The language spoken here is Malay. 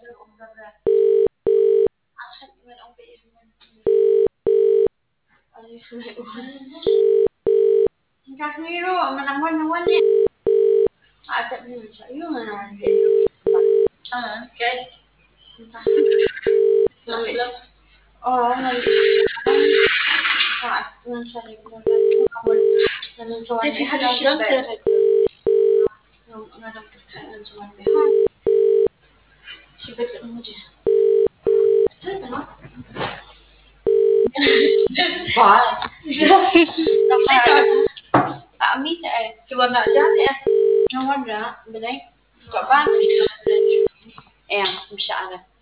Casemiro, menawan-nawan ni. Ada ni saya mana dia. Okay. Oh, nanti. Saat mencari kamu dalam soal ni ada sudah. Nggak ada pertanyaan soal ni. Sibuk kamu je. Bye. Kami tak. Cuba nak jadi. Nomor dah, benar. Kapan? Bisa ada.